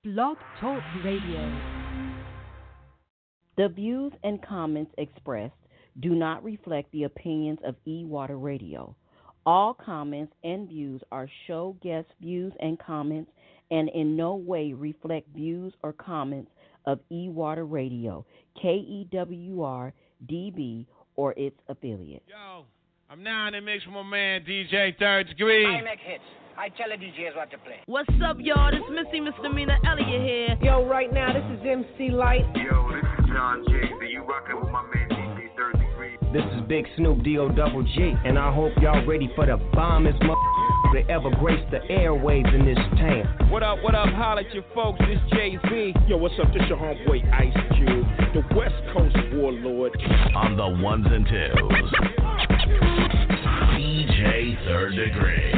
Blog Talk Radio. The views and comments expressed do not reflect the opinions of E-Water Radio. All comments and views are show guest views and comments and in no way reflect views or comments of E-Water Radio, KEWR-DB, or its affiliates. Yo, I'm now in the mix with my man DJ Third Degree. I make hits. I tell the DJs what to play. What's up, y'all? This Missy Misdemeanor Elliott here. Yo, right now, this is MC Light. Yo, this is John Jay. You rockin' with my man DJ Third Degree. This is Big Snoop D-O-double G, and I hope y'all ready for the bombest that ever graced the airwaves in this town. What up, holla at your folks, this Jay-Z. Yo, what's up, this your homeboy Ice Cube, the West Coast warlord. On the ones and twos, DJ Third Degree.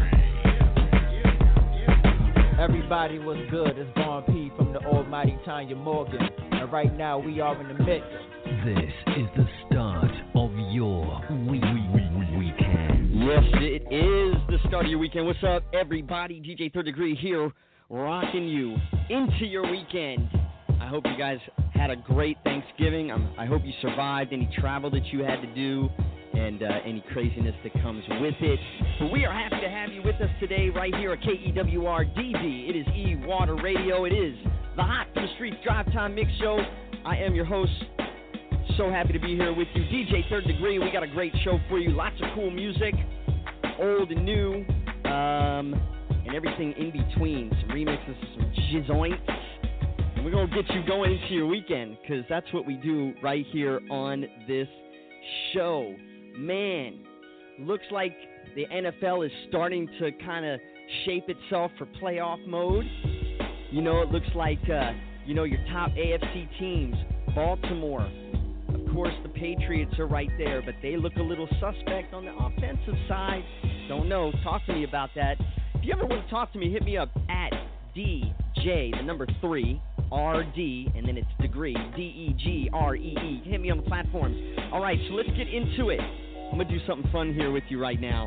Everybody was good, it's Vaughn P from the almighty Tanya Morgan. And right now we are in the mix. This is the start of your weekend. Yes, it is the start of your weekend. What's up, everybody? DJ Third Degree here, rocking you into your weekend. I hope you guys had a great Thanksgiving. I hope you survived any travel that you had to do and any craziness that comes with it. But we are happy to have you with us today right here at KEWR-DB. It is E-Water Radio. It is the Hot from the Streets Drive Time Mix Show. I am your host. So happy to be here with you, DJ Third Degree. We got a great show for you. Lots of cool music, old and new, and everything in between. Some remixes, some jizoints. And we're going to get you going into your weekend because that's what we do right here on this show. Man, looks like the NFL is starting to kind of shape itself for playoff mode. You know, it looks like, your top AFC teams, Baltimore. Of course, the Patriots are right there, but they look a little suspect on the offensive side. Don't know. Talk to me about that. If you ever want to talk to me, hit me up at DJ, the number 3, RD, and then it's Degree, DEGREE. Hit me on the platforms. All right, so let's get into it. I'm going to do something fun here with you right now.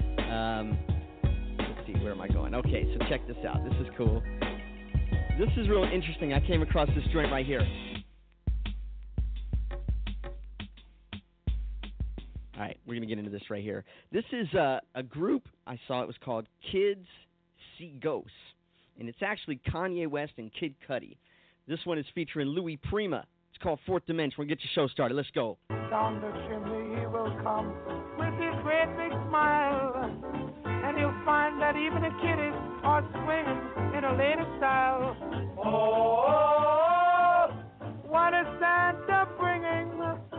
Let's see, where am I going? Okay, so check this out. This is cool. This is real interesting. I came across this joint right here. All right, we're going to get into this right here. This is a group I saw. It was called Kids See Ghosts, and it's actually Kanye West and Kid Cudi. This one is featuring Louis Prima. It's called Fourth Dimension. We'll get your show started. Let's go. Down the chimney he will come with his great big smile, and you'll find that even the kiddies are swinging in a latest style. Oh, what is Santa bringing?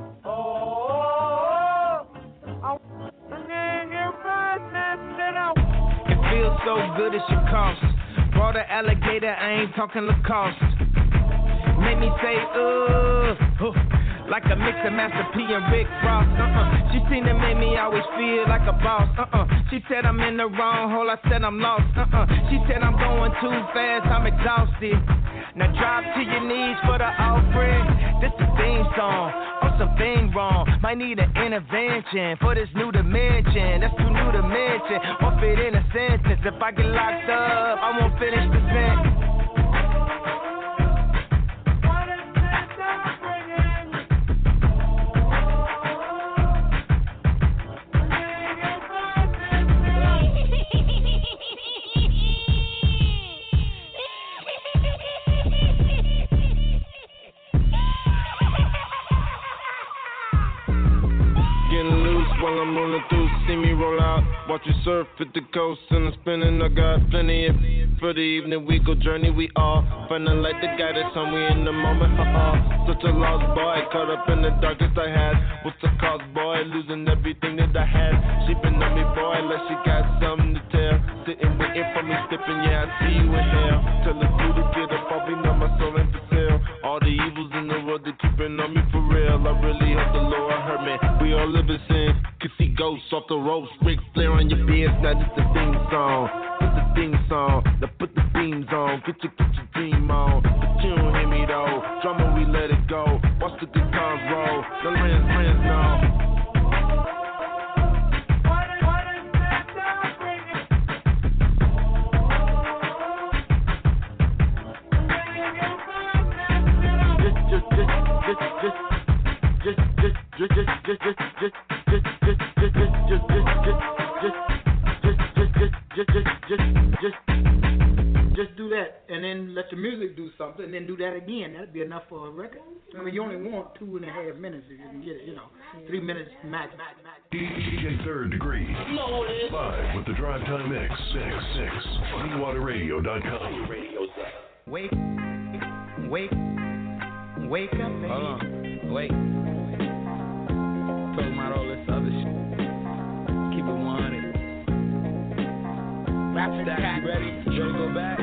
Oh, I'm bringing you badness and I. It feels so good it should cost. Brought an alligator, I ain't talking Lacoste. Made me say, like a mix of Master P and Rick Ross. She seen it, made me always feel like a boss. She said I'm in the wrong hole, I said I'm lost. She said I'm going too fast, I'm exhausted. Now drop to your knees for the offering. This the theme song, or something wrong. Might need an intervention for this new dimension. That's too new to mention, won't fit in a sentence. If I get locked up, I won't finish the sentence. While I'm rolling through, see me roll out. Watch you surf at the coast and I'm spinning. I got plenty of for the evening. We go journey, we all feeling like the guy that's on. We in the moment, such a lost boy, caught up in the darkest I had. What's the cause, boy? Losing everything that I had. She been on me, boy, like she got something to tell. Sitting waiting for me, skipping, yeah, I see you in hell. Tell the crew to get up, I'll be know my soul ain't for sale. All the evils in the world, they keeping on me for real. I really hope the Lord heard me. We all live in sin. Can see ghosts off the ropes, Ric Flair on your beard. Now this the theme song, this the theme song. Now put the beams on, get your dream on. But you don't hear me though, drama we let it go. Watch the good times roll, the lands now. just do that, and then let the music do something, and then do that again. That'd be enough for a record. I mean, you only want 2.5 minutes if you can get it, 3 minutes max. DJ Third Degree. Live with the Drive Time Mix. BeWaterRadio.com. Wake up, baby. Hold on. Wait. Talking about all this other shit. Keep it 100. Stack, you ready? You ready to go back?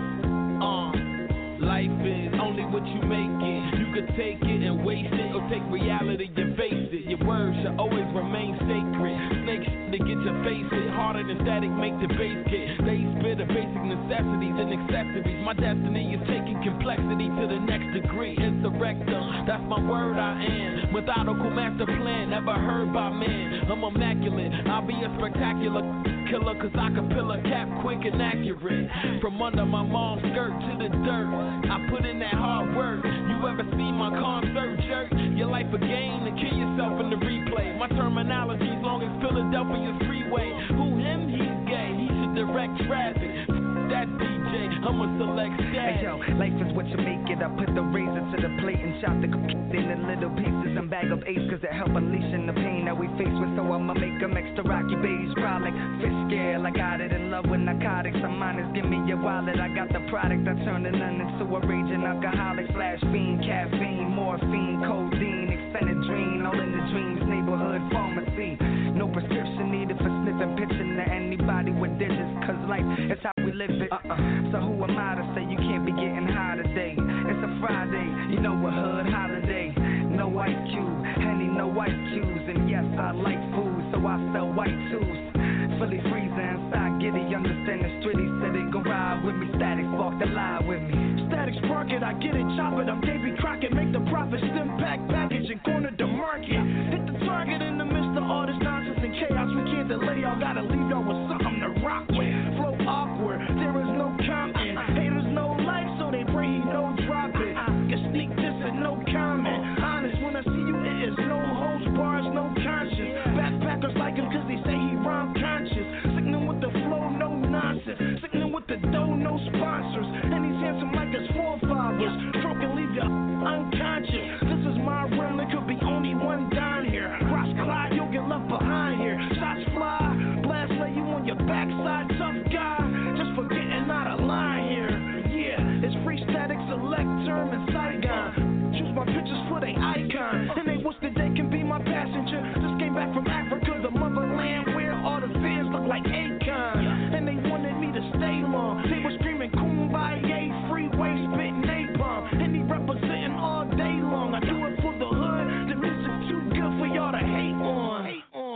Life is only what you make it. You could take it and waste it, or take reality and face it. Your words should always remain sacred. Snakes to get your face hit harder than static, make the bass get. They spit the basic necessities and accessories. My destiny is taking complexity to the next degree. Insurrector, that's my word I am. Methodical master plan, never heard by man. I'm immaculate, I'll be a spectacular killer, cause I can pill a cap quick and accurate. From under my mom's skirt to the dirt, I put in that hard work. You ever seen my concert jerk? Your life a game to kill yourself in the replay. My terminology's long as Philadelphia's freeway. Who him? He's gay. He should direct traffic. That DJ, I'ma select stats. Hey yo, life is what you make it. I put the razor to the plate and chop the into little pieces and bag of ace, cause it help unleashing the pain that we face with. So I'ma make them extra rocky beige, cry like fish scale. I got it in love with narcotics. I'm honest, give me your wallet. I got the product. I turn it into a raging alcoholic. Flash fiend, caffeine, morphine, codeine, Excedrin, all in the dreams. Neighborhood pharmacy. No prescription needed for sniffing, pitching to anybody with digits, cause life is how we live it. So who am I to say you can't be getting high today? It's a Friday, you know a hood holiday. No Ice Cube, Henny, no Ice Cubes. And yes, I like food, so I sell white tubes. Fully freezing inside, Giddy, understand the streety. Said they gon' ride with me, Static spark the lie with me. Static spark it, I get it, chop it. I'm Davy Crockett, make the profit, stem pack, package, and corner the market. Hit the target in the midst of all this nonsense and chaos. We can't delay, y'all gotta leave y'all with something to rock with. Flow awkward, there is no comment. Haters no life, so they pray he don't drop it. Can sneak this and no comment. Honest, when I see you, it is no holds bars, no conscience. Backpackers like him cause they say he rhyme conscious. Sickening with the flow, no nonsense. Sickening with the dough, no sponsors. And he's handsome like his forefathers. Stroke and leave you unconscious. This is my realm, there could be only one down here. Ross Clyde, you'll get left behind here. Shots fly, blast lay you on your backside, tough guy. Just for getting out of line here. Yeah, it's free static, select term and Saigon. Choose my pictures for they icon. And they wish that they can be my passenger. Just came back from Africa, the motherland where all the fans look like Akon. And they wanted me to stay long. They were screaming Kumbaya, freeway, spit napalm. And he representing all day long. I do it for the hood. The music too good for y'all to hate on.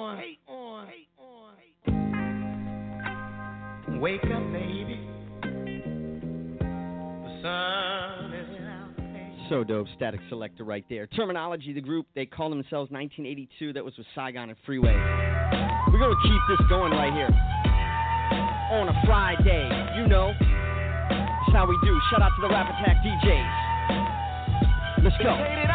Wake up, baby. The sun is out. So dope, Static Selector right there. Terminology, the group, they call themselves 1982. That was with Saigon and Freeway. We're going to keep this going right here. On a Friday, you know. That's how we do. Shout out to the Rap Attack DJs. Let's go.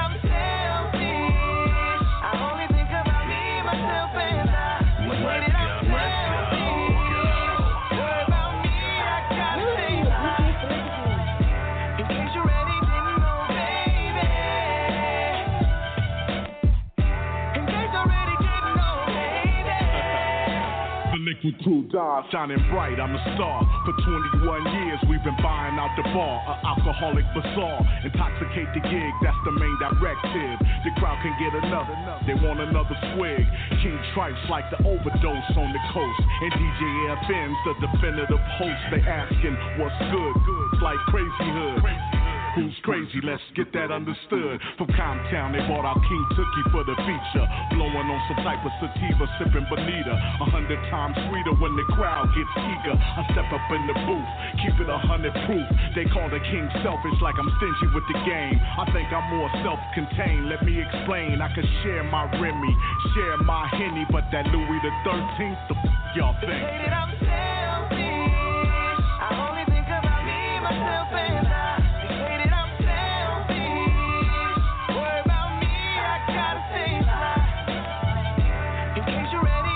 Liquid Crew Don, shining bright, I'm a star. For 21 years we've been buying out the bar, an alcoholic bazaar. Intoxicate the gig, that's the main directive. The crowd can get another, they want another swig. King Tripes like the overdose on the coast. And DJ FM's the definitive host. They asking what's good, it's like Crazy Hood. Who's crazy? Let's get that understood. From Comptown, they bought out King Tookie for the feature. Blowing on some type of sativa, sipping Bonita. 100 times sweeter when the crowd gets eager. I step up in the booth, keep it 100 proof. They call the king selfish like I'm stingy with the game. I think I'm more self-contained. Let me explain. I can share my Remy, share my Henny, but that Louis the 13th, the y'all think? I'm selfish. I only think about me, myself, and I.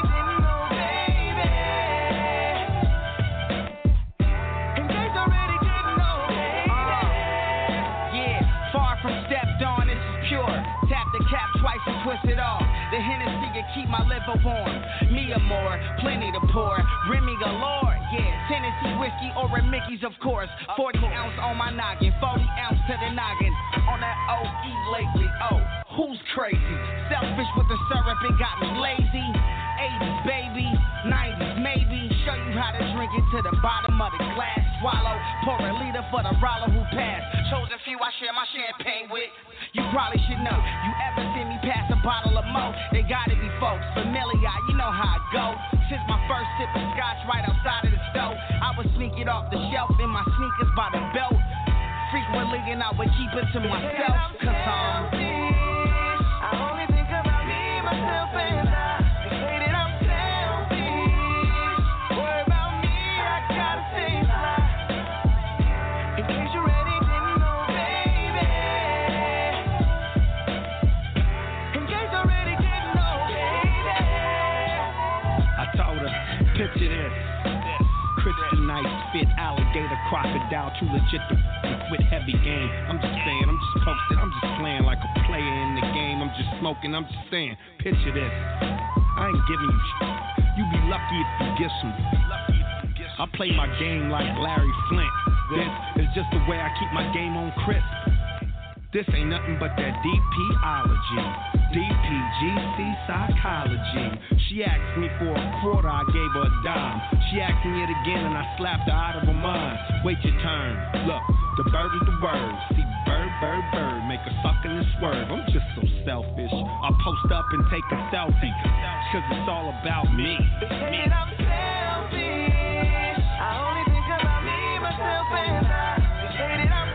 Crew Don twist it off. The Hennessy can keep my liver warm. Me or more, plenty to pour. Remy galore, yeah. Tennessee whiskey or a Mickey's, of course. 40 ounce on my noggin, 40 ounce to the noggin. On that OE lately, oh, who's crazy? Selfish with the syrup, it got me lazy. 80s, baby, 90s, maybe. Show you how to drink it to the bottom of the glass. Swallow, pour a liter for the roller who passed. Chosen few I share my champagne with. You probably should know. You ever seen me pass a bottle of Mo? They gotta be folks familiar, you know how I go. Since my first sip of scotch right outside of the stove, I would sneak it off the shelf in my sneakers by the belt. Frequently, and I would keep it to myself. Cause I only think about me, myself, and I. They say that I'm selfish. Worry about me, I gotta stay fly. In case you're ready, didn't know, baby. In case you're ready, didn't know, baby. I told her, picture this. Kryptonite spit, alligator, crocodile, too legit to with heavy game. I'm just saying, I'm just posted, I'm just playing like a player in the game. I'm just smoking, I'm just saying, picture this. I ain't giving you shit. You be lucky if you get some. I play my game like Larry Flint. This is just the way I keep my game on crisp. This ain't nothing but that DPology, DPGC psychology. She asked me for a quarter, I gave her a dime. She asked me it again and I slapped her out of her mind. Wait your turn, look, the bird is the word. See bird, bird, bird, make a suck in this swerve. I'm just so selfish, I post up and take a selfie, cause it's all about me. And I'm selfish, I only think about me, myself, and I. They say that I'm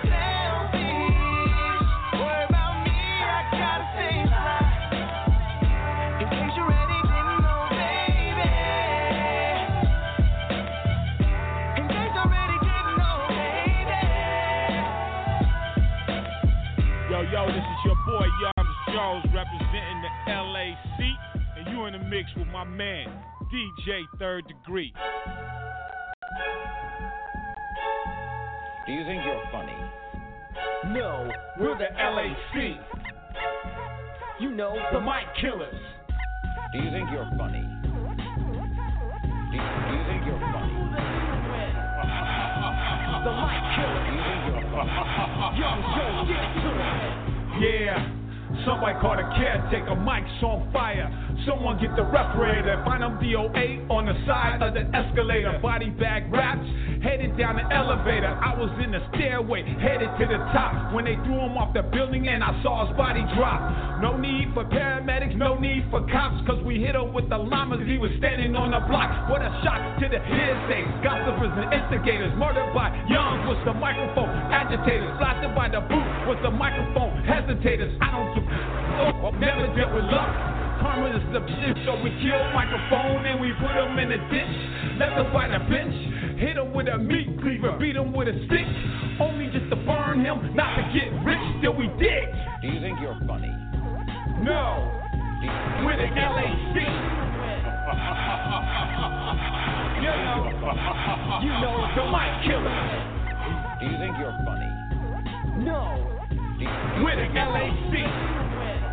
Yo, this is your boy Yums Jones representing the LAC, and you in the mix with my man, DJ Third Degree. Do you think you're funny? No, we're the LAC. You know, the mic killers. Do you think you're funny? Do you think you're funny? The mic killers. Do you think you're funny? Young Joe, get to it. Yeah, somebody call the caretaker, mic's on fire. Someone get the respirator, find them DOA on the side of the escalator. Body bag wraps, headed down the elevator. I was in the stairway, headed to the top, when they threw him off the building and I saw his body drop. No need for paramedics, no need for cops, cause we hit him with the llamas, he was standing on the block. What a shock to the hearsay, gossipers and instigators. Murdered by Young was the microphone agitators. Blasted by the boot was the microphone hesitators. I don't never dealt with luck. Karma is the bitch, so we killed microphone and we put him in the ditch. Left him by the bench, hit him with a meat cleaver, beat him with a stick. Only just to burn him, not to get rich, still we dig. Do you think you're funny? No, we're the LAC. You know the mic killer. Do you think you're funny? No, we're the LAC.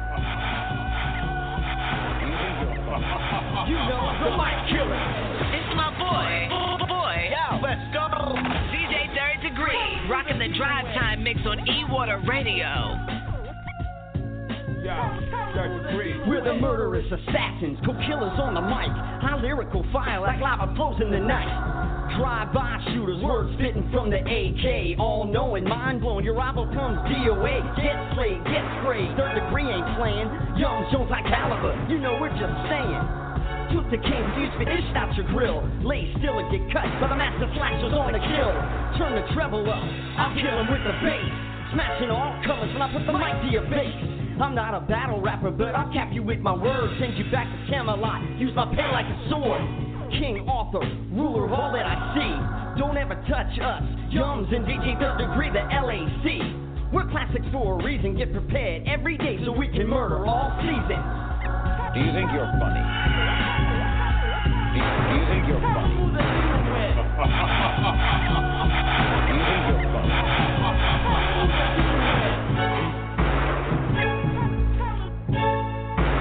You know the mic killer. It's my boy. Yo, let's go. DJ Third Degree, rocking the drive time mix on E-Water Radio. We're the murderous assassins, co-killers on the mic. High lyrical fire like lava flows in the night. Drive-by shooters, words spitting from the AK. All-knowing, mind-blowing, your rival comes DOA. Get slayed, get sprayed, Third Degree ain't playing. Young Jones like caliber, you know we're just saying. Took the king, you spit dish out your grill. Lay still and get cut, but the master slashers on the kill. Turn the treble up, I'll kill him with the bass. Smashing all colors when I put the mic to your face. I'm not a battle rapper, but I'll cap you with my words. Send you back to Camelot, use my pen like a sword. King Arthur, ruler of all that I see. Don't ever touch us, Yums and DJ Third Degree, the LAC. We're classics for a reason, get prepared every day so we can murder all seasons. Do you think you're funny? Do you think you're funny? Do you think you're funny?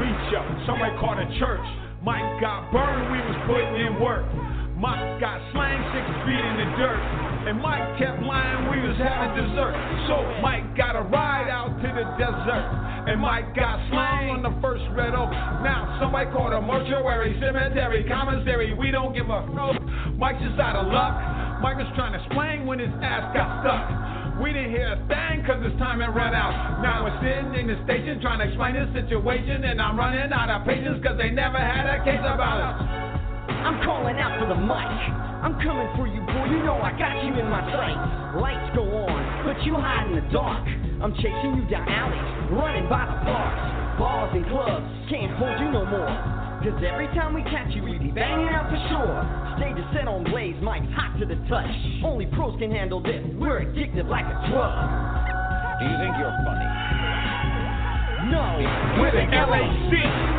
preacher, somebody called a church. Mike got burned, we was putting in work. Mike got slang 6 feet in the dirt. And Mike kept lying, we was having dessert. So Mike got a ride out to the desert. And Mike got slung on the first Red Oak. Now somebody called a mortuary, cemetery, commissary. We don't give a fuck. Mike's just out of luck. Mike was trying to explain when his ass got stuck. We didn't hear a thing cause his time had run out. Now we're sitting in the station trying to explain the situation. And I'm running out of patience cause they never had a case about us. I'm calling out for the mic. I'm coming for you, boy. You know I got you in my sights. Lights go on, but you hide in the dark. I'm chasing you down alleys, running by the parks. Bars and clubs can't hold you no more. Cause every time we catch you, we be banging out for sure. Stage is set on blaze, Mike's hot to the touch. Only pros can handle this, we're addicted like a drug. Do you think you're funny? No, we're the LAC.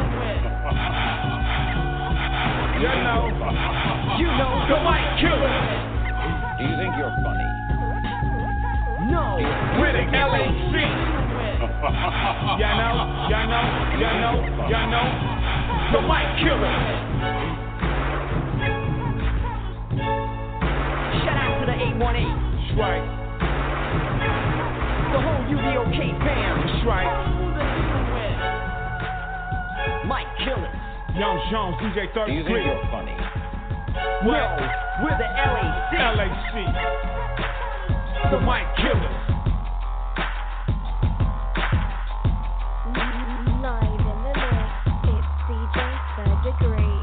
You know, the Mike Killers. Do you think you're funny? No, we're the LAC. Y'all know, the Mike Killers. Shout out to the 818. That's right. The whole UDOK fam. That's right. Mike Killers. Young Jones, DJ 33. Do you think you're funny? Well, we're the LAC. LAC. The Mike Killers. Live in the mix, it's DJ 3rd Degree.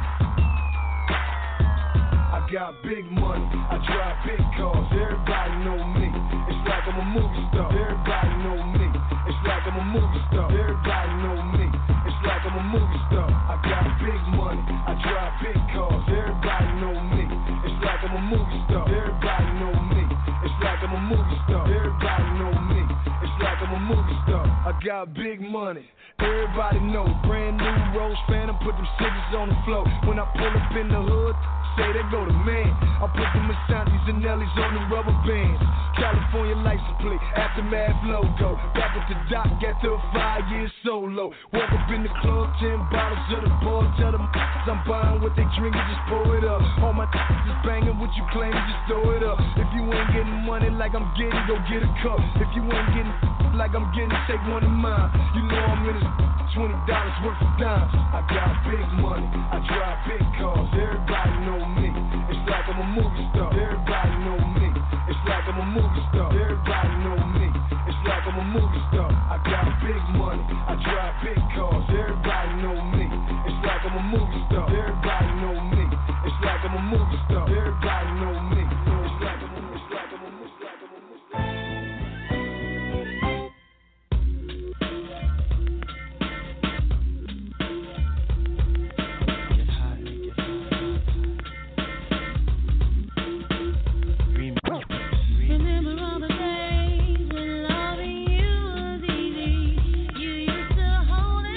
I got big money, I drive big cars, everybody know me. It's like I'm a movie star, everybody know me. It's like I'm a movie star, everybody know me. It's like I'm a movie star. I got big money, I drive big cars, everybody know me. It's like I'm a movie star, everybody know me. It's like I'm a movie star, everybody know me. It's like I'm a movie star. I got big money, everybody know. Brand new Rose Phantom, put them scissors on the floor. When I pull up in the hood, say they go to man. I put the Masantis and Nellies on the rubber bands. California license plate, Aftermath logo. Back at the dock after a 5-year solo. Walk up in the club, 10 bottles of the ball. Tell them I'm buying what they drink and just pour it up. All my just banging what you claim, just throw it up. If you ain't getting money like I'm getting, go get a cup. If you ain't getting like I'm getting, take one of mine. You know I'm in this $20 worth of dimes. I got big money, I drive big cars. Everybody know me. It's like I'm a movie star. Everybody know me. It's like I'm a movie star. Everybody know me. It's like I'm a movie star. I got big money. I drive big cars. Everybody know me. It's like I'm a movie star. Everybody know me. It's like I'm a movie star. Everybody know me. It's like I'm a movie star. Remember all the days when loving you was easy. You used to hold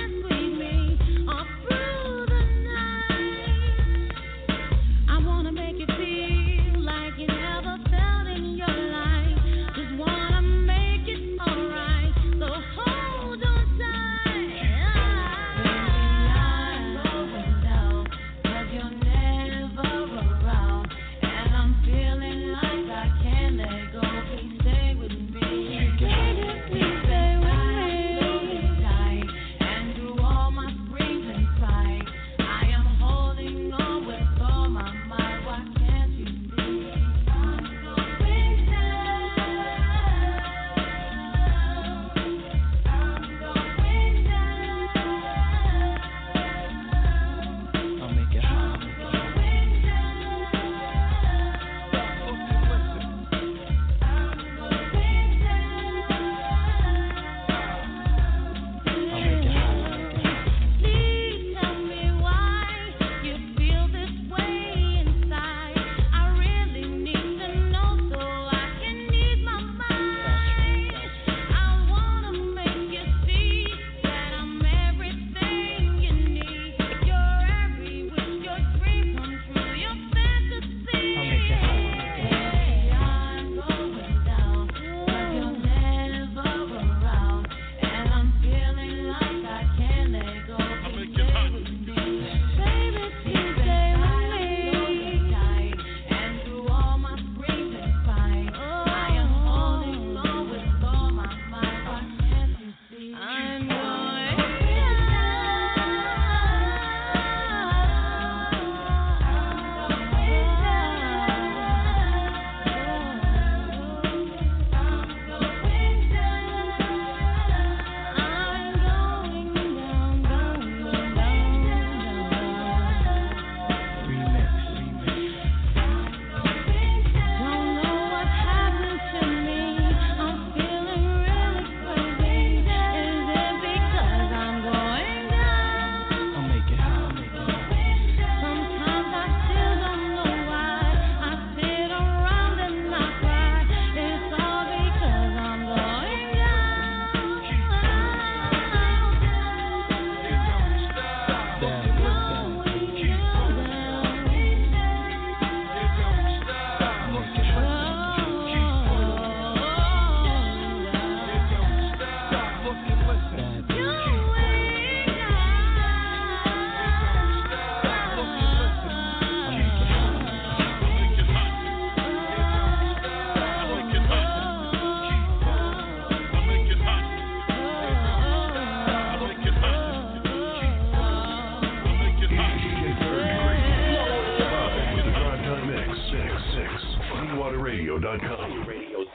TinyRadio.com.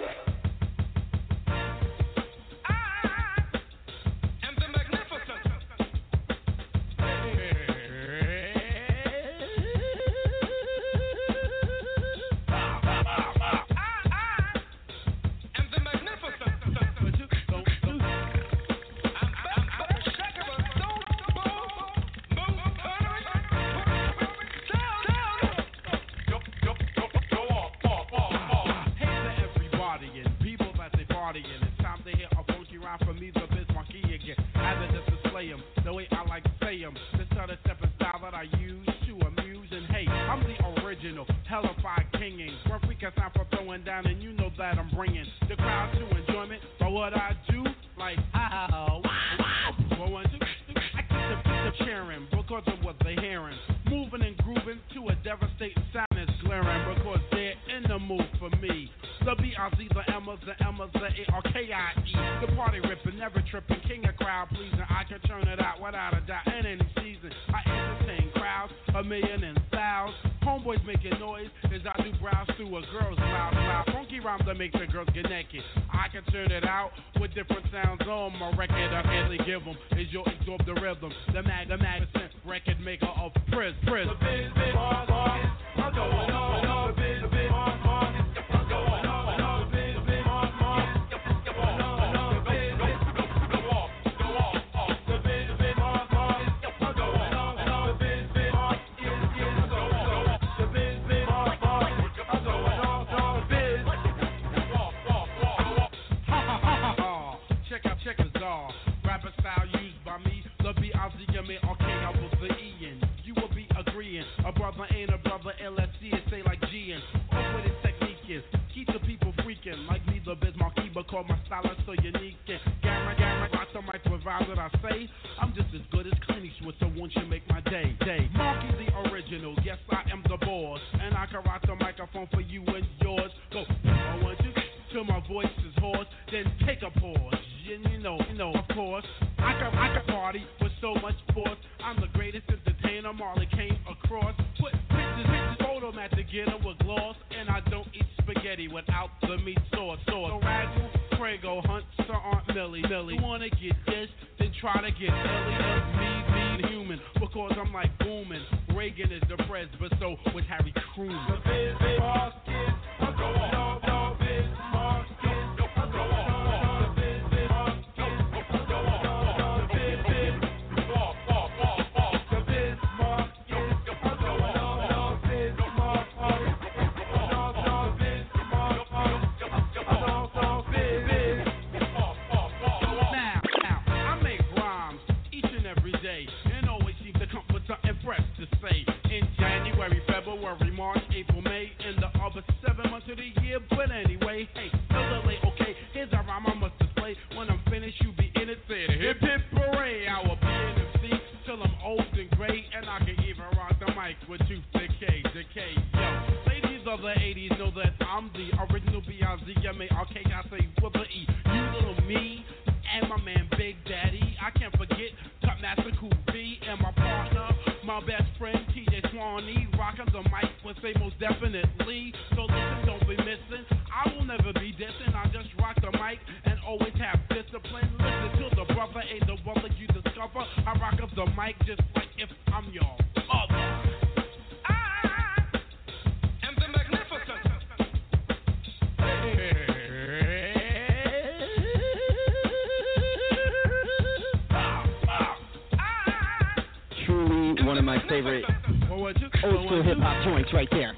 One of my favorite old school hip hop joints right there.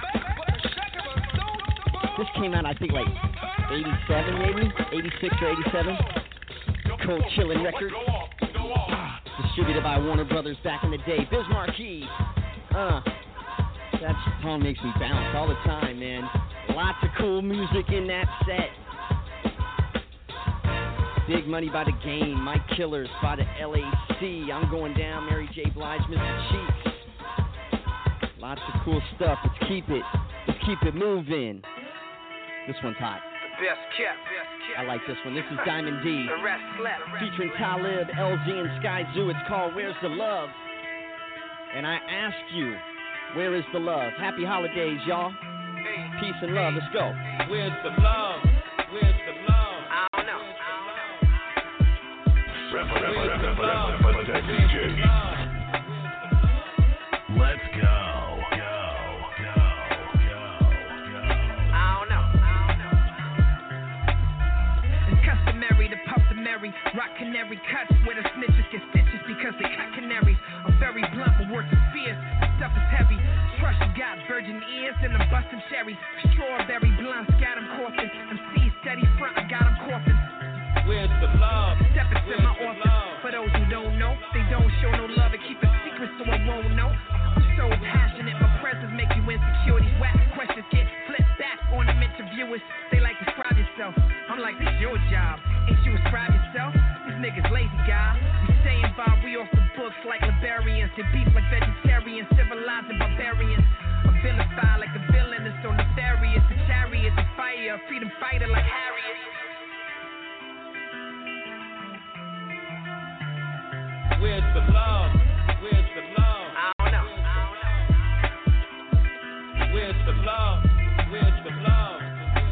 This came out, I think, like 87 maybe, 86 or 87. Cold Chillin' record. Distributed by Warner Brothers back in the day. Biz Markie. That song makes me bounce all the time, man. Lots of cool music in that set. Big Money by The Game, Mike Killers by the LAC. I'm Going Down, Mary J. Blige, Mr. Cheeks. Lots of cool stuff. Let's keep it moving. This one's hot. Best kept. I like this one. This is Diamond D. Featuring Talib, LZ, and Sky Zoo. It's called Where's the Love? And I ask you, where is the love? Happy holidays, y'all. Peace and love. Let's go. Where's the love? Where's the love? I don't know. Let's go. Rock canary cuts where the snitches get stitches because they cut canaries. I'm very blunt, but words are fierce. The stuff is heavy. Trust you got virgin ears and I'm busting cherries. Strawberry blunts got them coughing. MC steady front, I got them coughing. Where's the love? Step into my office. For those who don't know, they don't show no love and keep it secret so I won't know. I'm so passionate, my presence make you insecure. These whack questions get flipped back on them interviewers. They like describe yourself. I'm like, this your job. Ain't you describe yourself? These niggas lazy, guy. We staying by, we off the books like librarians. They beef like vegetarians, civilizing barbarians. I'm vilified like a villain, it's so nefarious. The chariot, the fire, freedom fighter like Harriet. Where's the love? Where's the love? I don't know. Where's the love? Where's the love?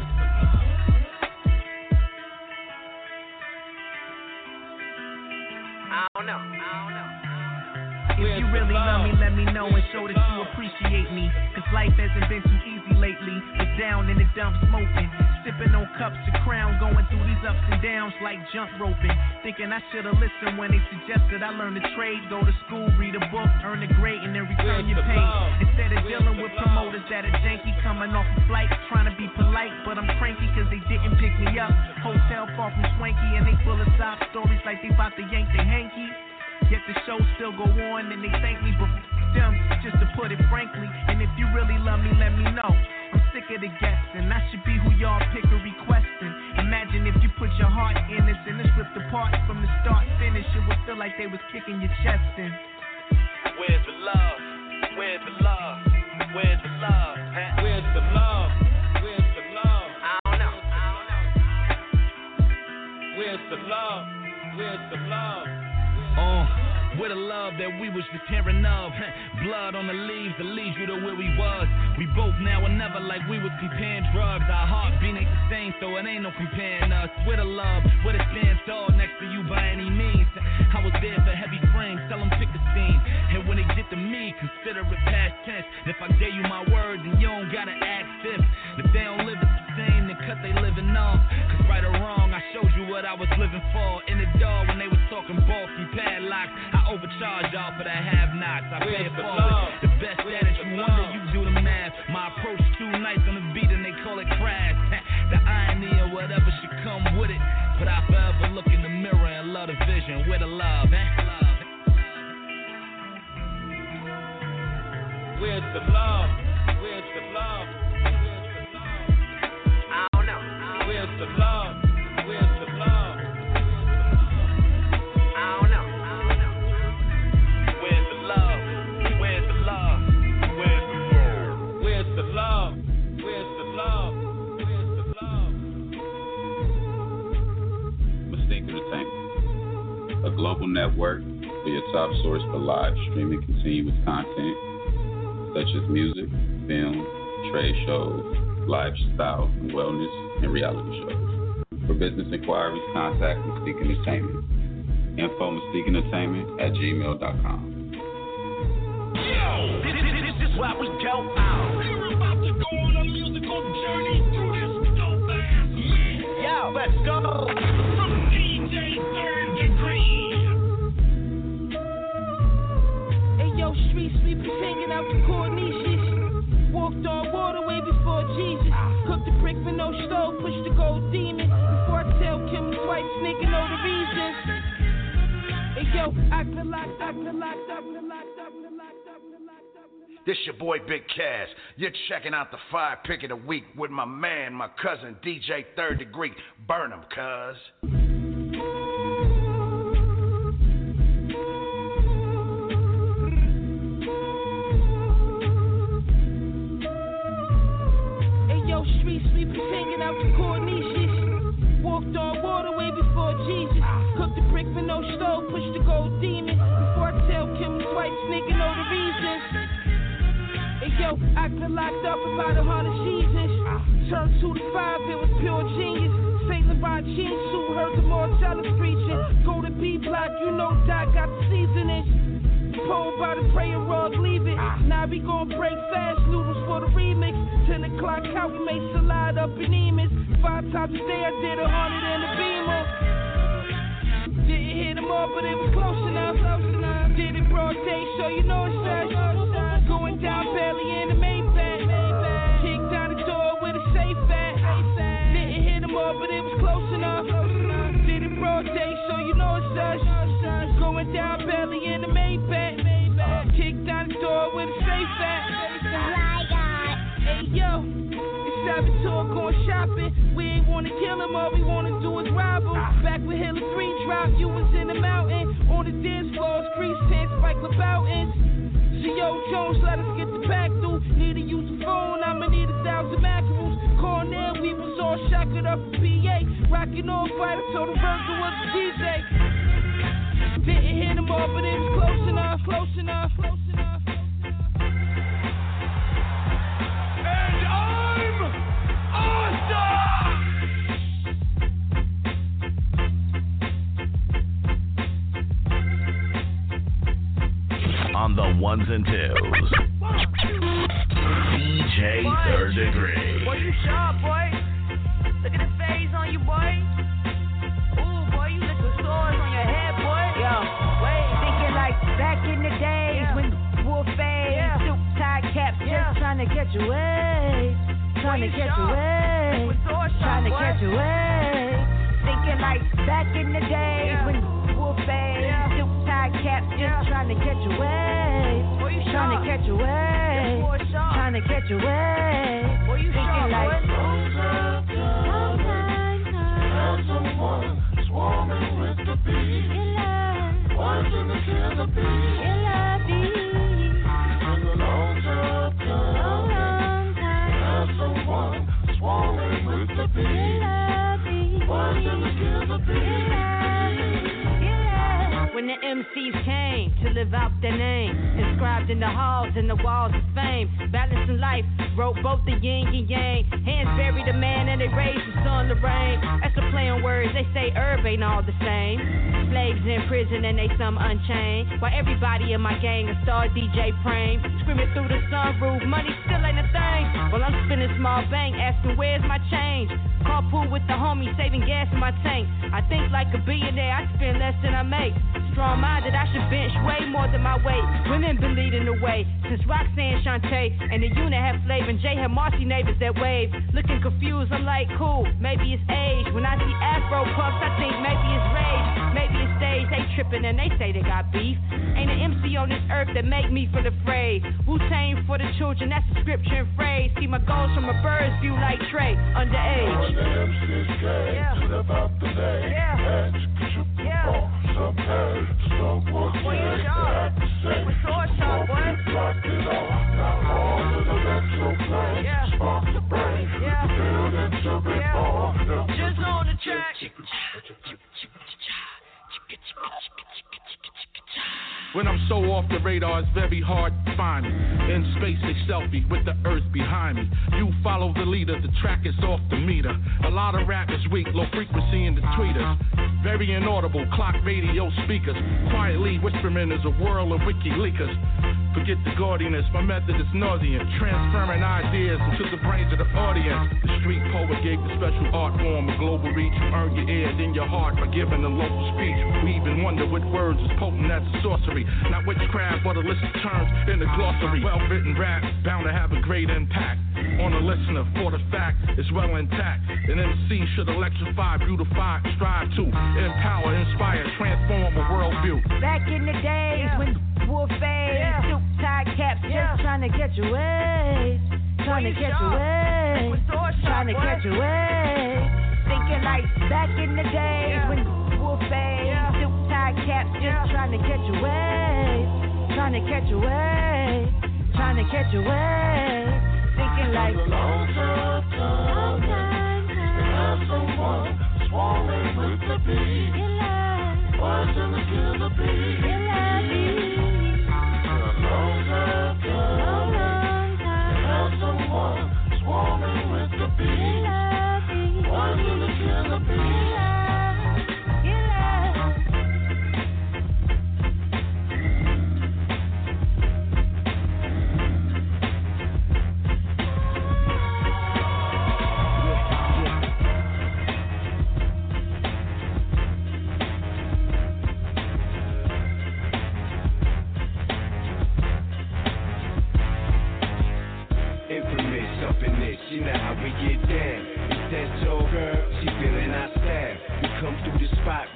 I don't know. If you really love me, let me know and show that you appreciate me. Cause life hasn't been too easy lately. Was down in the dump smoking, sipping on cups of Crown, going through these ups and downs like jump roping. Thinking I should've listened when they suggested I learn to trade, go to school, read a book, earn a grade, and then return your pay. Instead of dealing with promoters that are janky, coming off a flight, trying to be polite, but I'm cranky cause they didn't pick me up. Hotel far from swanky, and they full of sob stories like they bout to yank their hanky. Yet the show still go on and they thank me, but them, just to put it frankly. And if you really love me, let me know. I'm sick of the guessing. I should be who y'all pick or requesting. Imagine if you put your heart in this and it's ripped apart from the start finish. It would feel like they was kicking your chest in. Where's the love? Where's the love? Where's the love? Where's the love? Where's the love? I don't know. Where's the love? Where's the love? With a love that we was just tearing of. Blood on the leaves that leads you to where we was. We both now or never like we was comparing drugs. Our heartbeat ain't the same, so it ain't no comparing us. With a love, with a stand tall next to you by any means. I was there for heavy frames, tell them pick a scene. And when they get to me, consider it past tense. And if I gave you my word, then you don't gotta ask this. If they don't live it the same, then cut they living off. Cause right or wrong, I showed you what I was living for. In the door when they was talking bulky padlocks, I overcharge y'all for the have-nots. I pay it forward. The best that you wonder, you do the math. My approach too nice on the beat and they call it crash. The irony or whatever should come with it. But I forever look in the mirror and love the vision with a love, Where's the love? Where's the love? I don't know. Where's the love? Where's the love? I don't know. Where's the love? Where's the love? Where's the love? Where's the love? Where's the love? Where's the love? Mistake Entertainment, a global network for your top source for live streaming continuous content such as music, film, trade shows, lifestyle, wellness, and reality shows. For business inquiries, contact Mystique Entertainment. Info MystiqueEntertainment@gmail.com. Yo, this is why we go out. We're about to go on a musical journey through this dope ass man. Yo, let's go. From DJ Third Degree. Hey yo, street sweepers hanging out the corniches. Walked on water way before Jesus. Cooked the brick with no stove, pushed the gold demon. Before I tell Kim the white snake and know the reason. Hey yo, act a lot. This your boy Big Cass. You're checking out the Fire Pick of the Week with my man, my cousin DJ Third Degree. Burn 'em, cuz. Street sweepers hanging out the corniches. Walked on water way before Jesus. Cooked the brick with no stove, pushed the gold demon. Before I tell Kim the white snake and know the reason. Hey yo, I got locked up about 100 seasons. Turned 2 to 5, it was pure genius. Saint Laurent jeans suit, heard the Marcellus preaching. Go to B block, you know Doc got the seasoning. Pulled by the prayer rug, leave it. Now we gon' break fast noodles for the remix. 10 o'clock out, we make salad up in Emus. 5 times a day I did 100 in the Beamer. Didn't hit them all, but it was close enough. Did it broad day, so you know it's fresh. Going down barely in the Maybach. Kicked down the door with a safe at. Didn't hit them all, but it was close enough. Did it broad day, so you know it's us. Going down barely in the Maybach. Kicked down the door with a safe at. Hey yo, it's 7 to going shopping. We ain't wanna kill him, all we wanna do is rob him. Back with Hilla 3 drop, you was in the mountain. On the dance floors, crease pants, Spike LeBoutins. C.O. Jones, let us get the back through. Need to use a phone, I'ma need 1,000 mackerels. Cornell, we was all shackled up in PA. Rockin' on fight, I told the Virgil was the DJ. Didn't hit them all, but it was close enough, close enough, close enough. And I'm awesome! On the ones and twos, DJ Third Degree. Boy, you sharp, boy. Look at the phase on you, boy. Ooh, boy, you look with swords on your head, boy. Yo, wait, thinking like back in the days when wolf face, soup tie caps, just trying to catch a wave. Trying to catch a wave. Trying to catch a wave. Thinking like back in the days when wolf face, soup tie caps, just trying to catch a wave. Trying to catch a wave. Trying to catch a wave. Thinking like someone swarming with the bees, watching the killer bees. It's been a long time coming. There's someone swarming with the bees, watching the killer bees. When the MCs came to live out their name, inscribed in the halls and the walls of fame, balancing life, wrote both the yin and yang. Hands buried a man and they raised the sun to rain. That's a play on words, they say herb ain't all the same. Slaves in prison and they some unchained. While everybody in my gang a star DJ Prame, screaming through the sunroof, money still ain't a thing. While I'm spinning small bank, asking where's my change. Carpool with the homie, saving gas in my tank. I think like a billionaire, I spend less than I make. Strong-minded, I should bench way more than my weight. Women been leading the way since Roxanne Shante and the unit had Flav and Jay had Marcy neighbors that wave. Looking confused, I'm like, cool, maybe it's age. When I see Afro puffs, I think maybe it's rage. Maybe it's stage, they tripping and they say they got beef. Ain't an MC on this earth that make me for the fray. Wu-Tang for the children, that's a scripture and phrase. See my goals from a bird's view like Trey, underage. To live out the day. Some head, some boy, you sharp. With sword sharp, boy. Blocked it all. Now all of the retro play. Spark the brain. Build into big ball. Just on the track. When I'm so off the radar, it's very hard to find me. In space, they selfie with the earth behind me. You follow the leader, the track is off the meter. A lot of rap is weak, low frequency in the tweeters. Very inaudible, clock radio speakers. Quietly whispering is a whirl of WikiLeakers. Forget the gaudiness, my method is nauseant. Transferring ideas into the brains of the audience. The street poet gave the special art form a global reach. You earn your ear, then your heart by giving a local speech. We even wonder what words is potent as a sorcery. Not witchcraft, but a list of terms in the glossary. Well-written rap, bound to have a great impact on the listener, for the fact it's well intact. An MC should electrify, beautify, strive to empower, inspire, transform a worldview. Back in the days when wolf face, soup tie caps, just trying to catch a wave. Trying to catch a wave. Trying to catch a wave. Thinking like back in the days when wolf face, soup tie caps, just trying to catch a wave. Trying to catch a wave. Trying to catch a wave. Thinking like long time. Have someone swarming with the bees. Watching the killer bees. Long time.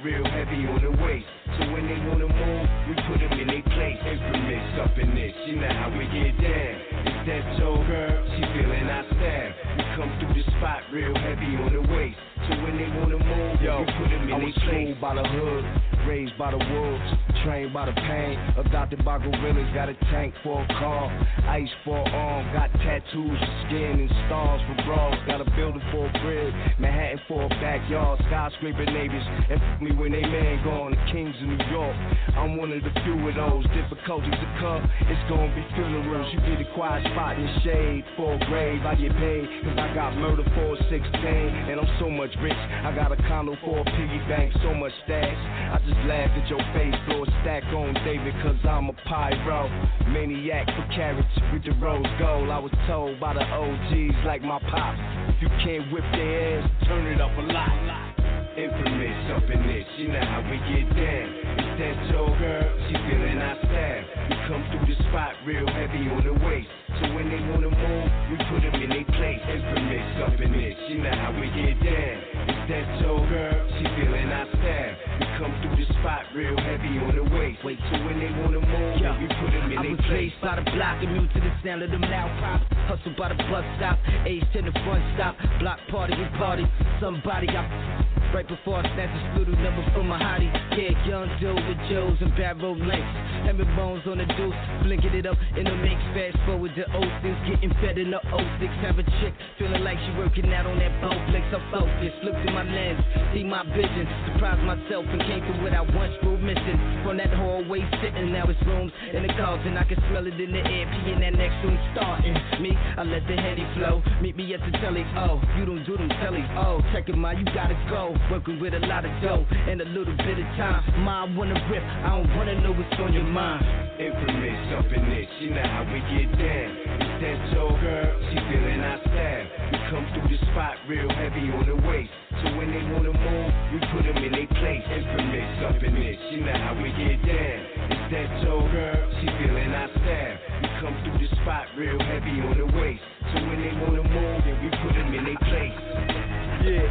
real heavy on the waist. So when they wanna move, we put them in their place. Infamous up in this, you know how we get down. It's that toe girl, she feeling our style. We come through the spot real heavy on the waist. So when they wanna move, we put them in their place. Schooled by the hood, raised by the wolves, trained by the pain, adopted by gorillas, got a tank for a car, ice for an arm, got tattoos for skin and stars for bras, got a building for a crib, Manhattan for a backyard, skyscraper neighbors, and me when they man gone, the kings of New York, I'm one of the few of those, difficulties to come, it's gonna be funerals, you get a quiet spot in the shade, for a grave, I get paid, cause I got murder for a 16, and I'm so much rich, I got a condo for a piggy bank, so much stash, I just laugh at your face, throw a stack on David, cause I'm a pyro, maniac for carrots with the rose gold, I was told by the OGs like my pops, if you can't whip their ass, turn it up a lot. Infamous up in this, you know how we get down. It's that toe girl, she feeling our style. We come through the spot real heavy on the waist. So when they wanna move, we put them in their place. Infamous up in this, you know how we get down. It's that toe girl, she feeling our style. We come through the spot real heavy on the waist. Wait, so when they wanna move, we put them in their place. I was raised by the block, immune to the sound of them loud pops. Hustle by the bus stop, age to the front stop. Block party and party, somebody got right before I snatch a studio number from my hottie. Yeah, young Joe with Joes and barrel lengths. Having bones on the deuce, blinking it up in the mix. Fast forward to 06, getting fed in the 06. Have a chick feeling like she working out on that Bowflex. I'm focused, look through my lens, see my vision. Surprised myself and came through what I once grew missing. From that hallway sitting, now it's rooms in the carton. I can smell it in the air, peeing that next room starting. Me, I let the heady flow. Meet me at the telly, oh, you don't do them tellies, oh. Check it, ma, you gotta go. Working with a lot of dough and a little bit of time. Ma, I wanna rip, I don't wanna know what's on your mind. Infamous up in this, you know how we get down. It's that toe girl, she feeling our style. We come through the spot real heavy on the waist. So when they wanna move, we put them in their place. Infamous up in this, you know how we get down. It's that toe girl, she feeling our style. We come through the spot real heavy on the waist. So when they wanna move, we put them in their place. Yeah,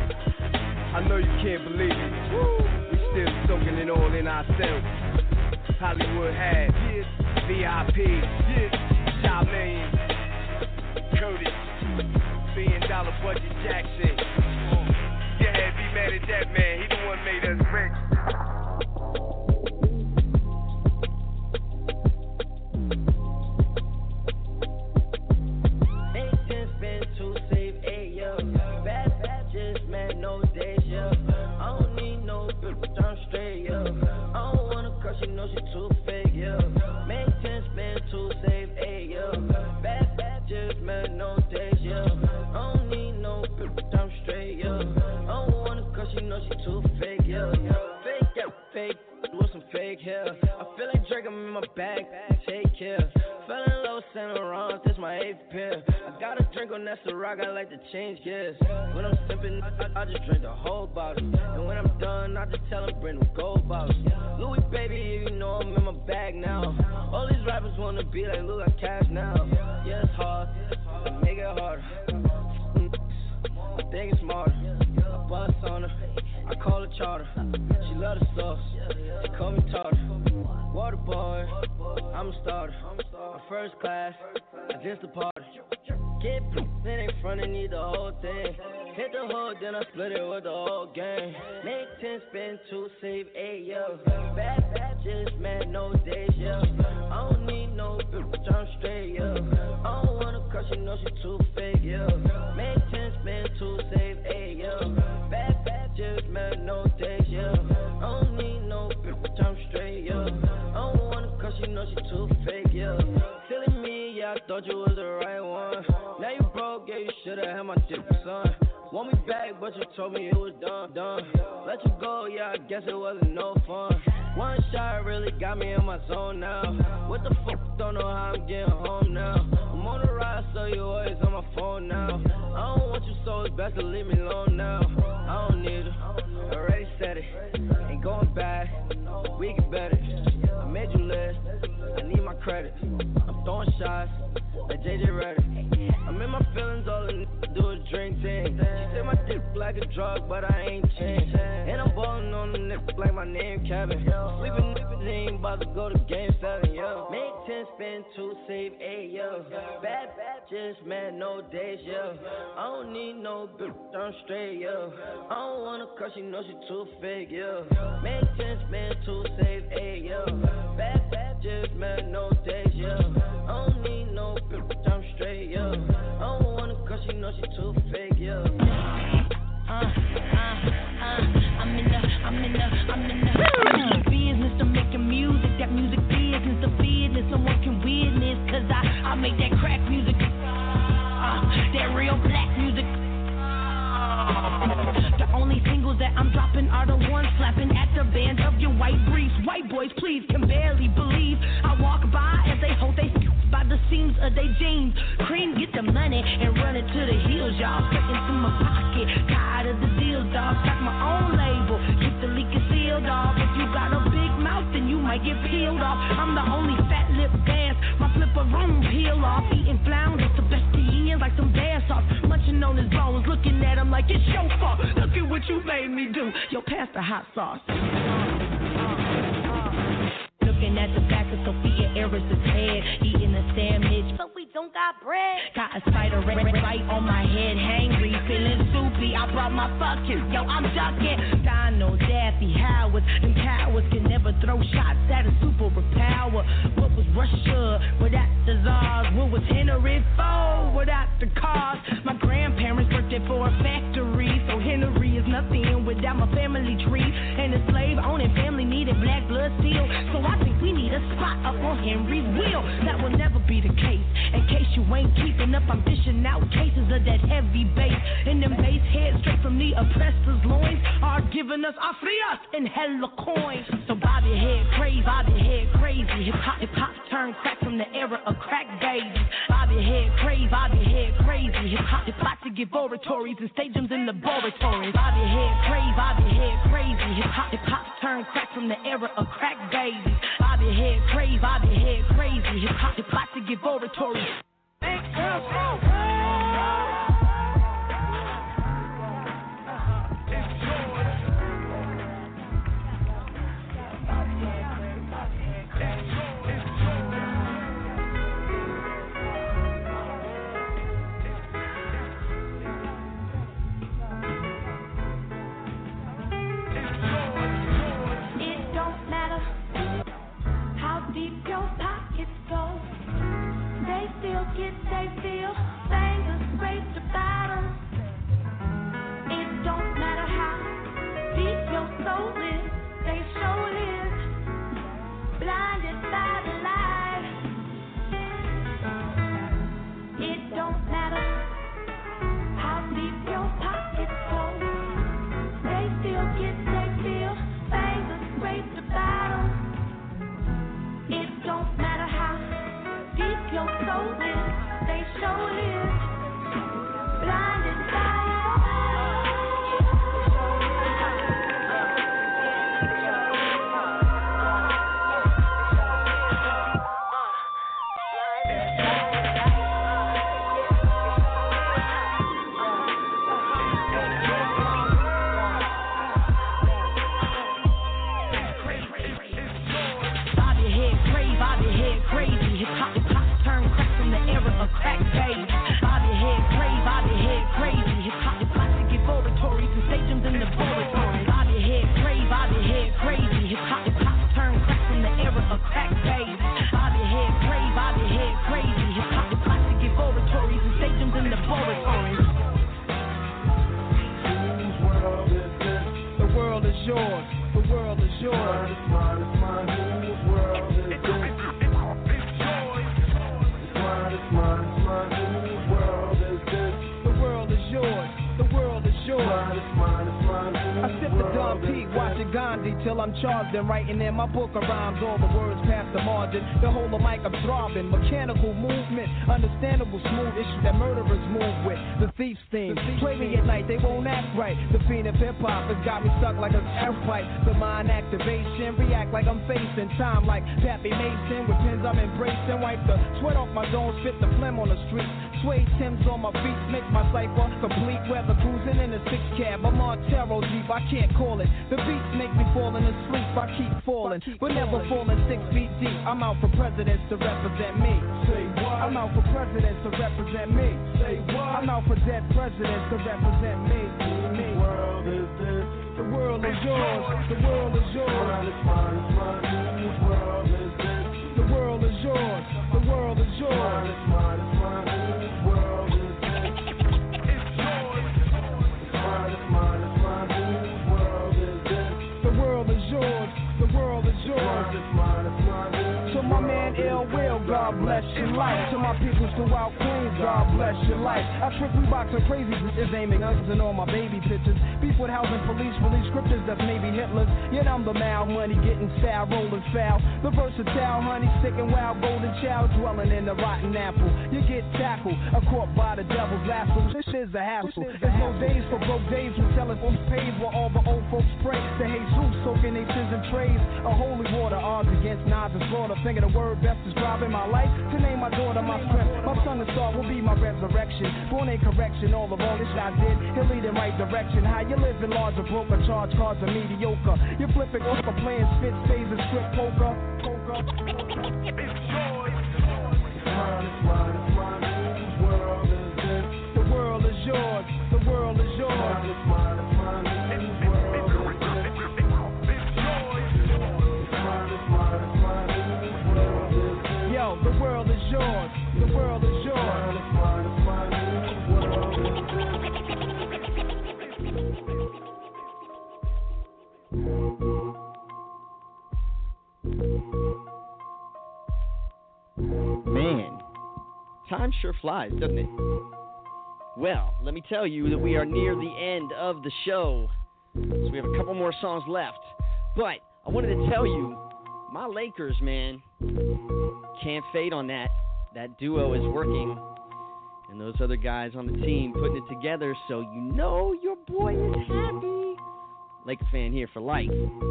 I know you can't believe it. Woo. We still soaking it all in ourselves. Hollywood has VIP, Charlene, Curtis, $1 billion budget Jackson. Yeah, be mad at that man. He the one made us rich. She know she too fake, yeah. Make 10 spend 2, save 8, yeah. Bad just man, no days, yeah. I don't need no bitch, I'm straight, yeah. I don't wanna cause she know she too fake, yeah. Fake, yeah, fake, with some fake hair. I feel like Drake, I'm in my bag, take care. Fell in love with Saint Laurent, this my 8th pair. I got a drink on that Ciroc, I like to change gears. When I'm sipping, I just drink the whole bottle. And when I'm done, I just tell them bring them gold bottles. Louis, baby, you know I'm in my bag now. All these rappers wanna be like, look, I cash now. Yeah, it's hard, I make it harder. I think it's smarter. I bust on her, I call her charter. She love the sauce, she call me tartar. Water boy, I'm a starter. My first class, I just a party. Get in in front and need the whole thing. Hit the hood, then I split it with the whole gang. Make 10, spend 2, save 8, yo. Bad just man, no days, yo. I don't need no bitch, I'm straight, yo. I don't wanna cause she know she too fake, yo. Make 10, spend 2, save 8, yo. Bad just man, no days, yo. I don't need no bitch, I'm straight, yo. I don't wanna cause she know she too fake, yo. Telling me, yeah, I thought you was the right one. Now you broke, yeah, you should've had my dick, son. Want me back, but you told me it was done. Let you go, yeah, I guess it wasn't no fun. One shot really got me in my zone now. What the fuck, don't know how I'm getting home now. I'm on the ride, so you always on my phone now. I don't want you, so it's best to leave me alone now. I don't need it, already said it. Ain't going back, we get better. I made you list, I need my credit. I'm throwing shots, like JJ Redick. I'm in my feelings all in do a drink thing. She said my dick like a drug, but I ain't changed. And I'm ballin' on the niggas like my name Kevin. Sleeping name, about to go to game 7, yo. Make 10, spend 2, save 8, yo. Bad, just man, no days, yo. I don't need no bitch, I'm straight, yo. I don't wanna crush, you know she too fake, yo. Make 10, spend 2, save 8, yo. Bad, just man, no days, yo. I don't need no bitch, I'm straight, yo. I don't wanna crush, you know she too fake, yo. I'm in the business of making music. That music business, the business someone can witness. Cause I make that crack music, that real black music. The only singles that I'm dropping are the ones slapping at the band of your white briefs. White boys, please, can barely believe I walk by as they hold they by the seams of their jeans. Cream, get the money and run it to the hills, y'all. Straight into my pocket, tired of the deal, dog. Stack my own label, keep the leak sealed off. If you got a big mouth, then you might get peeled off. I'm the only fat lip dance, my flipper room peel off. Eating flounders, the best onions like some bear sauce. Munching on his bones, looking at him like it's your fault. Look at what you made me do. Yo, pass the hot sauce. Looking at the back of Sophia Eris's head, eating a sandwich, but we don't got bread. Got a spider right on my head, hangry, feeling soupy. I brought my fucking, yo, I'm ducking. Donald, Daffy, Howard, them cowards can never throw shots at a superpower. What was Russia without the czars? What was Henry Ford without the cars? My grandparents worked it for a factory, so Henry is nothing without my family tree. And a slave owning family needed black blood still, so I think we need a spot up on Henry's wheel. That will never be the case. In case you ain't keeping up, I'm dishing out cases of that heavy bass. And them bass heads straight from the oppressor's loins are giving us afrias and hella coins. So bob your head crazy, bob your head crazy. Hip hop turned crack from the era of crack babies. Bob your head crazy, bob your head crazy. Hip hop to give oratories and stadiums and laboratories. Bob your head crazy, bob your head crazy. Hip hop turned crack from the era of crack babies. Bob your head crazy, bob your head crazy. Hip hop to give oratories. They feel things scrape the bottom. It don't matter how deep your soul is, they show it is. Blinded by the light. It don't matter how deep your pockets go. They feel things scrape the bottom. It don't matter how deep your soul is, they show it is. Blinded by crack baby. Bob your head crazy. Hip hop to give oratories and stadiums and laboratories. Bob your head crazy. Hip hop turn crack from the era of crack baby. Bob your head crazy. Hip hop to give oratories and stadiums and laboratories. Whose world is this? The world is yours. The world is yours. It's mine. Whose world is this? It's mine, whose world is this? The world is yours, the world is yours. It's mine, I sip the Don P, watching Gandhi till I'm charged and writing in my book of rhymes. All the words past the margin, the whole of mic I'm throbbing. Mechanical movement, understandable smooth issue that murderers move with. The thief's theme, play me at night, they won't act right. The fiend of hip hop has got me stuck like a air pipe. The mind activation, react like I'm facing time like Pappy Mason. With pins I'm embracing, wipe the sweat off my dome, spit the phlegm on the street. Suede Timbs on my feet make my cipher complete. Weather cruising in a 6 cab. I'm on Tarot Jeep, I can't call it. The beats make me falling asleep. I keep falling, but never falling 6 feet deep. I'm out for presidents to represent me. Say what? I'm out for presidents to represent me. Say what? I'm out for dead presidents to represent me. The world is this. The world is yours. The world is yours. It's mine, it's mine. Whose world is this? The world is yours. The world is yours. It's mine, it's mine. Whose world is this? It's yours. It's mine, it's mine, it's mine. Whose world is this? The world is yours. The world is yours. It's mine, it's mine. To my man Ill Will, God bless your life. To my people throughout Queens, God bless your life. I trick we boxing crazy is aiming guns and all my baby pictures. Beef with housing police, release scriptures that's maybe Hitler's. Yet I'm the mal money getting style, rolling foul. The versatile honey sticking wild, golden child dwelling in the rotten apple. You get tackled, caught by the devil's lasso. This is a hassle. There's no days for broke days when telephone pays where all the old folks pray to Jesus, soaking their sins and trays. A holy water, odds against nods and slaughter. Think of the word best describing my life. To name my daughter my strength. My son and star will be my resurrection. Born in correction, all the wrong I did. He'll lead in right direction. How you living large or broke or charge cards are mediocre. You're flipping over playing spit spades and strip poker. It's yours. It's mine, it's mine, it's mine. Whose world is this? The world is yours. The world is yours. It's mine, it's mine, it's mine. Whose world is this? It's yours. It's mine, it's mine, it's mine. Whose world is this? Yo, the world is yours. The world is yours. It's mine, it's mine, it's mine. Whose world is this? Man, time sure flies, doesn't it? Well, let me tell you that we are near the end of the show. So we have a couple more songs left. But I wanted to tell you, my Lakers, man, can't fade on that. That duo is working. And those other guys on the team putting it together, so you know your boy is happy. Laker fan here for life.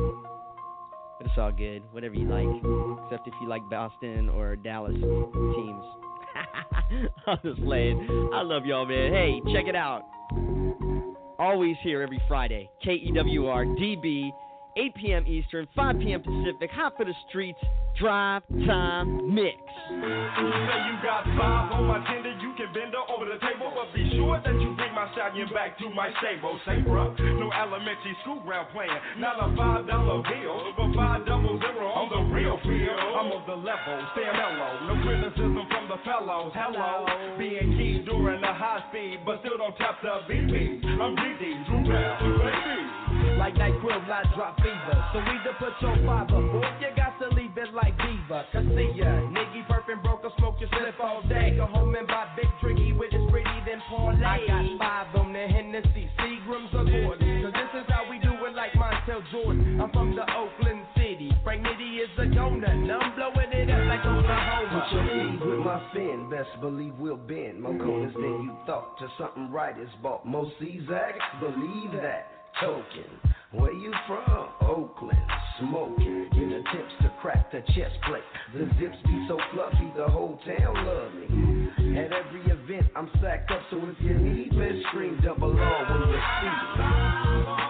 But it's all good, whatever you like. Except if you like Boston or Dallas teams. I'm just playing. I love y'all, man. Hey, check it out. Always here every Friday. KEWR DB, 8 p.m. Eastern, 5 p.m. Pacific. Hot for the streets. Drive Time Mix. You say you got 5 on my tender, you can bend her over the table, but be sure that you bring my stallion back to my stable. Say, bruh, no elementary school ground playing, not a $5 bill, but 500 on the real field. I'm on the level, stay mellow, no criticism from the fellows. Hello, being key during the high speed, but still don't tap the BP. I'm DD, Drew Bell, baby. Like NyQuil, I drop fever. So either put your 5 up, or you got to leave it like Diva. Cause see ya, nigga perfect broke or smoke your slip all day. Go home and buy big tricky with his pretty then parlay. I got 5 on the Hennessy, Seagrams or Gordon. Cause this is how we do it like Montel Jordan. I'm from the Oakland City. Frank Nitty is a donut. And I'm blowing it up like Oklahoma. Put your feet with my fin, best believe we'll bend. More corners than you thought, to something right is bought. Most Czag, believe that. Token, where you from? Oakland, smoking, in attempts to crack the chest plate. The zips be so fluffy, the whole town love me. At every event, I'm sacked up, so if you need me, scream double R when you see me.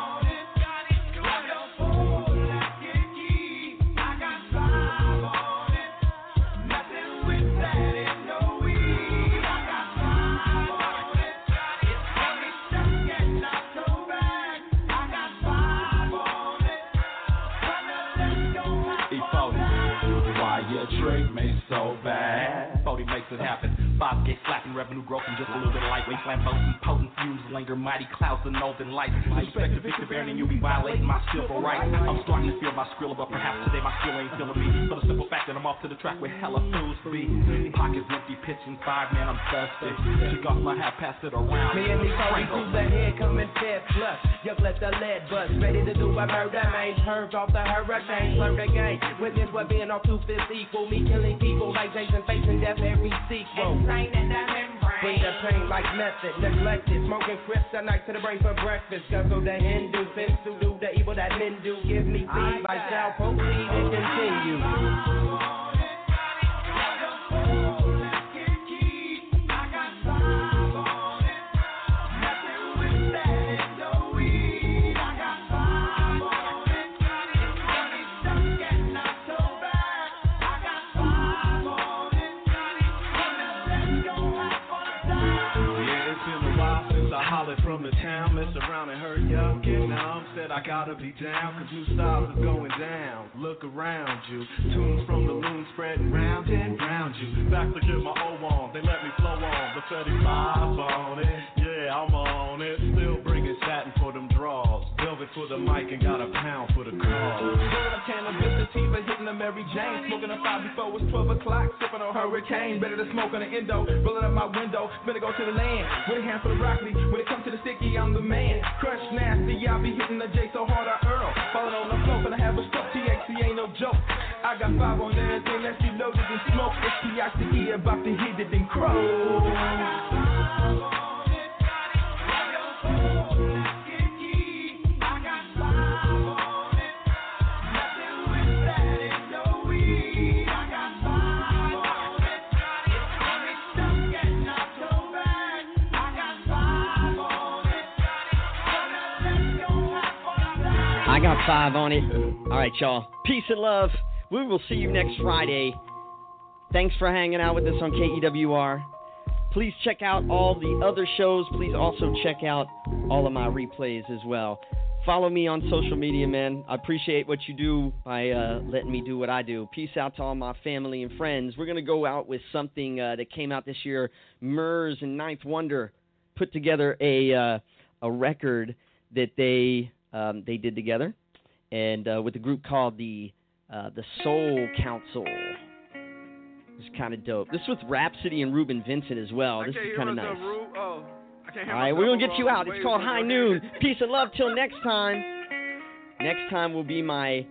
Trick me so bad. 40 makes it happen. 5 get slapping, revenue growth, and just a little bit of lightweight flamboyant, potent fumes, linger, mighty clouds, and northern lights. Respect to Victor Baron, and you be violating my civil rights. I'm starting to feel my skrilla, but perhaps today my skill ain't feeling me. For the simple fact that I'm off to the track where hella fools be. Pockets empty, pitching 5, man, I'm thirsty. Took off my hat, passed it around. Me and these homies who the head coming fed plus. Yuck, let the lead bust. Ready to do a murder, man. Heard off the hurricane, learn the game. Witness what being off 2 fifths equal. Me killing people like Jason facing death every sequel. Bring the pain like method, neglected. Smoking kryptonite to the brain for breakfast. Guzzle the Hindu, fins to do the evil that men do. Give me feed, I shall proceed and continue. pilot from the town, mess around and hurt ya. Get numb, said I gotta be down, cause new styles is going down. Look around you, tunes from the loon spreading round and round you. Back to get my O on, they let me flow on. The 35 on it, yeah, I'm on it. Still bringing satin for them draws. Velvet for the mic and got a pound for the cause. Word of cannabis sativa, hitting the Mary Jane. Smoking a 5 before it's 12 o'clock, sipping on Hurricane. Better to smoke on the endo, rolling up my window. Better go to the land, with a handful of broccoli. When it comes to the sticky, I'm the man. Crush nasty, I'll be hitting the J so hard I earl. Falling on the floor, finna have a stroke. THC ain't no joke. I got 5 on everything, let's be loaded and smoke. It's PICE, about to hit it and crow. I got 5 on it. All right, y'all. Peace and love. We will see you next Friday. Thanks for hanging out with us on KEWR. Please check out all the other shows. Please also check out all of my replays as well. Follow me on social media, man. I appreciate what you do by letting me do what I do. Peace out to all my family and friends. We're going to go out with something that came out this year. Murs and Ninth Wonder put together a record that they did together, and with a group called the Soul Council. It's kind of dope. This is with Rhapsody and Ruben Vincent as well. This is kind of nice. All right, we're going to get you out. It's called High Noon. Peace and love till next time. Next time will be I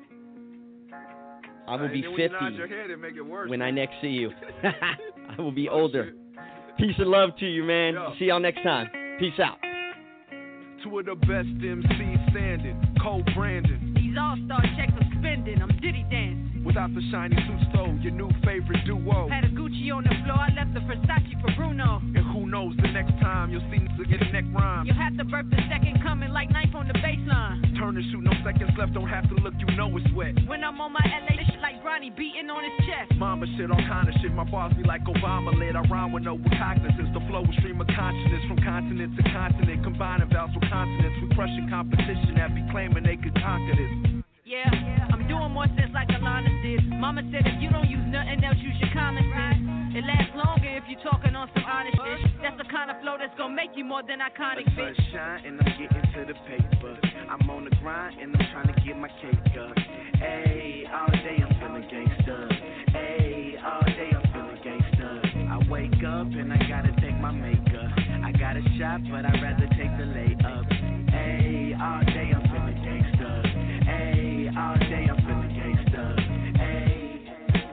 will be 50 when I next see you. I will be older. Peace and love to you, man. See y'all next time. Peace out. Two of the best MCs standing, Cole Brandon. These all-star checks are spending, I'm Diddy dancing. Without the shiny suit stole, your new favorite duo. Had a Gucci on the floor, I left the Versace for Bruno. And who knows, the next time you'll see niggas get a neck rhyme. You'll have to birth the second coming like knife on the baseline. Turn and shoot, no seconds left, don't have to look, you know it's wet. When I'm on my LA shit like Bronny beating on his chest. Mama shit, all kind of shit, my bars be like Obama lit. I rhyme with no cognizance, the flow is stream of consciousness. From continent to continent, combining vowels with consonants. We crushing competition that be claiming they could conquer this. Yeah, I'm doing more sense like Alana did. Mama said if you don't use nothing else, use your common sense. It lasts longer if you're talking on some honest shit. That's the kind of flow that's gonna make you more than iconic, bitch. Sunshine and I'm getting to the paper. I'm on the grind and I'm trying to get my cake up. Hey, all day I'm feeling gangsta. Hey, all day I'm feeling gangsta. I wake up and I gotta take my makeup. I got a shot, but I'd rather take the layup. Hey, all day I'm feeling gangsta. Hey, all day I'm feeling gangsta. Hey,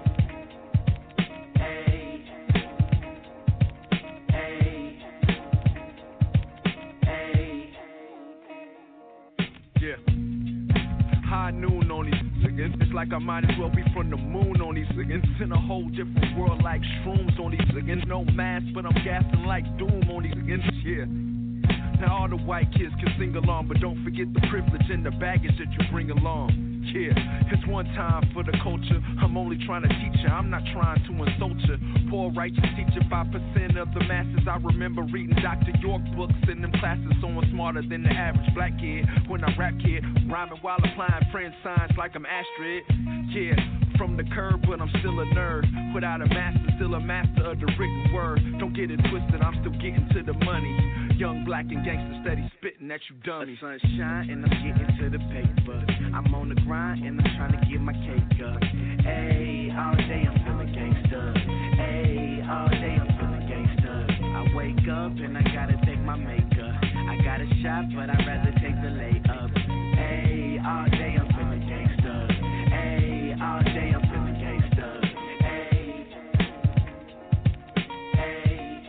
hey, hey, hey. Yeah. High noon on these niggas. It's like I might as well be from the moon on these niggas. In a whole different world like shrooms on these niggas. No mask, but I'm gassing like doom on these niggas. Yeah. Now all the white kids can sing along, but don't forget the privilege and the baggage that you bring along. Yeah, it's one time for the culture. I'm only trying to teach you, I'm not trying to insult you. Poor righteous teacher, 5% of the masses. I remember reading Dr. York books in them classes, so I'm smarter than the average black kid. When I rap kid, rhyming while applying friend signs like I'm Astrid. Yeah, from the curb, but I'm still a nerd. Without a master, still a master of the written word. Don't get it twisted, I'm still getting to the money. Young, black, and gangster steady spitting at you dummies. The sunshine and I'm getting to the paper. I'm on the grind and I'm trying to get my cake up. Hey, all day I'm feeling gangsta. Hey, all day I'm feeling gangsta. I wake up and I gotta take my makeup. I got a shot, but I'd rather take the layup. Hey, all day I'm feeling gangsta. Hey, all day I'm feeling gangsta. Hey, hey.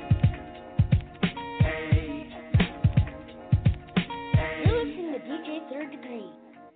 You're listening to DJ Third Degree.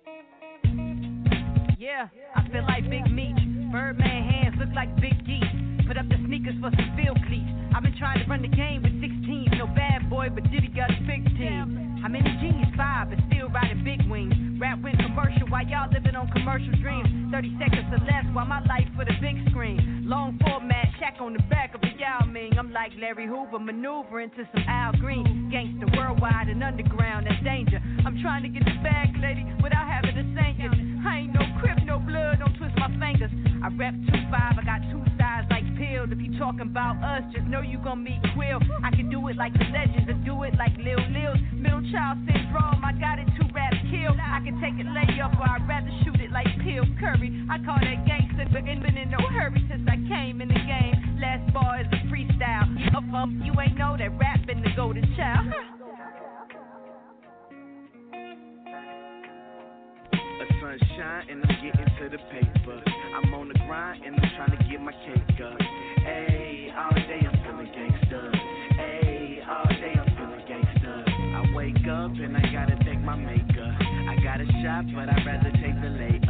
Yeah, I feel like Big Meech. Birdman hands look like big geese. Put up the sneakers for some field cleats. I've been trying to run the game with 16. No bad boy, but Diddy got a 16. How many G's? 5, but still riding big wings. Rap went commercial while y'all living on commercial dreams. 30 seconds or less while my life for the big screen. Long format, shack on the back of a y'all man. ring. I'm like Larry Hoover maneuvering to some Al Green. Gangster worldwide and underground, that's danger. I'm trying to get the bag, lady, without having to sing it. I ain't no crip, no blood, don't twist my fingers. I rep 2-5, I got 2 styles like Pill. If you talking about us, just know you gon' meet Quill. I can do it like the legends, or do it like Lil Lil's. Middle child syndrome, I got it 2 rap kill. I can take it lay up, or I'd rather shoot it like Pill Curry. I call that gangster, but ain't been in no hurry since I came in the game. Last bar is a freestyle. You ain't know that rap been the golden child. Sunshine and I'm getting to the paper. I'm on the grind and I'm trying to get my cake up. Ayy, all day I'm feeling gangsta. Ayy, all day I'm feeling gangsta. I wake up and I gotta thank my maker. I got a shot, but I'd rather take the late.